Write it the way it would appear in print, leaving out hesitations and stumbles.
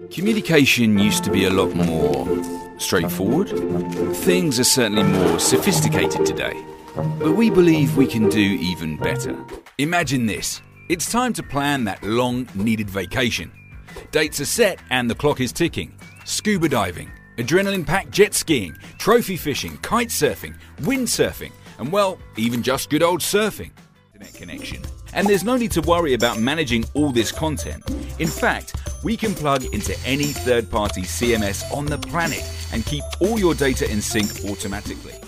Communication used to be a lot more straightforward. Things are certainly more sophisticated today. But we believe we can do even better. Imagine this. It's time to plan that long-needed vacation. Dates are set and the clock is ticking. Scuba diving, adrenaline-packed jet skiing, trophy fishing, kite surfing, windsurfing, and well, even just good old surfing. Internet connection. And there's no need to worry about managing all this content. In fact, we can plug into any third-party CMS on the planet and keep all your data in sync automatically.